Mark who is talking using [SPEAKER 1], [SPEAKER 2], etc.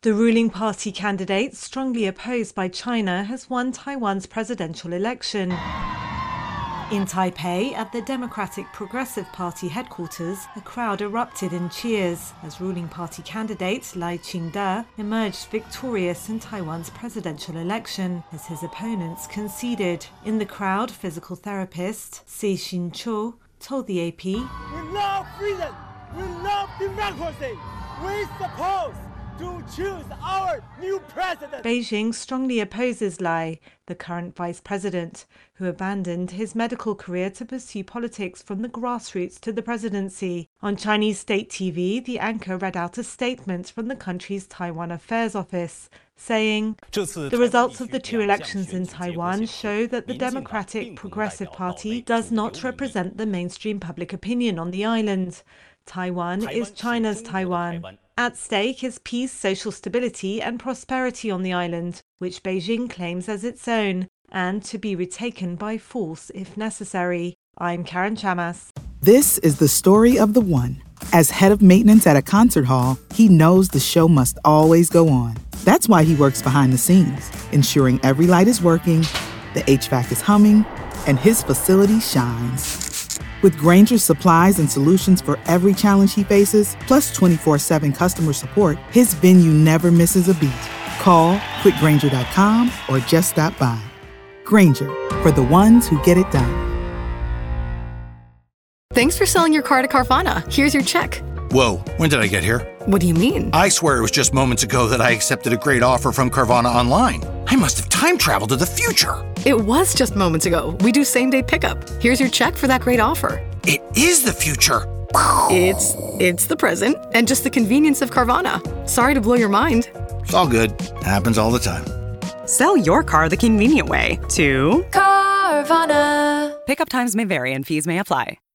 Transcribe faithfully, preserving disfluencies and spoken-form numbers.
[SPEAKER 1] The ruling party candidate, strongly opposed by China, has won Taiwan's presidential election. In Taipei, at the Democratic Progressive Party headquarters, a crowd erupted in cheers as ruling party candidate Lai Ching-te emerged victorious in Taiwan's presidential election, as his opponents conceded. In the crowd, physical therapist Si Xin-cho told the A P,
[SPEAKER 2] "We love freedom, we love democracy, we suppose to choose our new president."
[SPEAKER 1] Beijing strongly opposes Lai, the current vice president, who abandoned his medical career to pursue politics from the grassroots to the presidency. On Chinese state T V, the anchor read out a statement from the country's Taiwan Affairs Office, saying, "The results of the two elections in Taiwan show that the Democratic Progressive Party does not represent the mainstream public opinion on the island. Taiwan is China's Taiwan. At stake is peace, social stability and prosperity on the island, which Beijing claims as its own, and to be retaken by force if necessary." I'm Karen Chamas.
[SPEAKER 3] This is the story of the one. As head of maintenance at a concert hall, he knows the show must always go on. That's why he works behind the scenes, ensuring every light is working, the H V A C is humming, and his facility shines. With Grainger's supplies and solutions for every challenge he faces, plus twenty-four seven customer support, his venue never misses a beat. Call quick grainger dot com or just stop by. Grainger, for the ones who get it done.
[SPEAKER 4] Thanks for selling your car to Carvana. Here's your check.
[SPEAKER 5] Whoa, when did I get here?
[SPEAKER 4] What do you mean?
[SPEAKER 5] I swear it was just moments ago that I accepted a great offer from Carvana online. I must have time traveled to the future.
[SPEAKER 4] It was just moments ago. We do same-day pickup. Here's your check for that great offer.
[SPEAKER 5] It is the future.
[SPEAKER 4] It's it's the present and just the convenience of Carvana. Sorry to blow your mind.
[SPEAKER 5] It's all good. Happens all the time.
[SPEAKER 6] Sell your car the convenient way to
[SPEAKER 7] Carvana.
[SPEAKER 6] Pickup times may vary and fees may apply.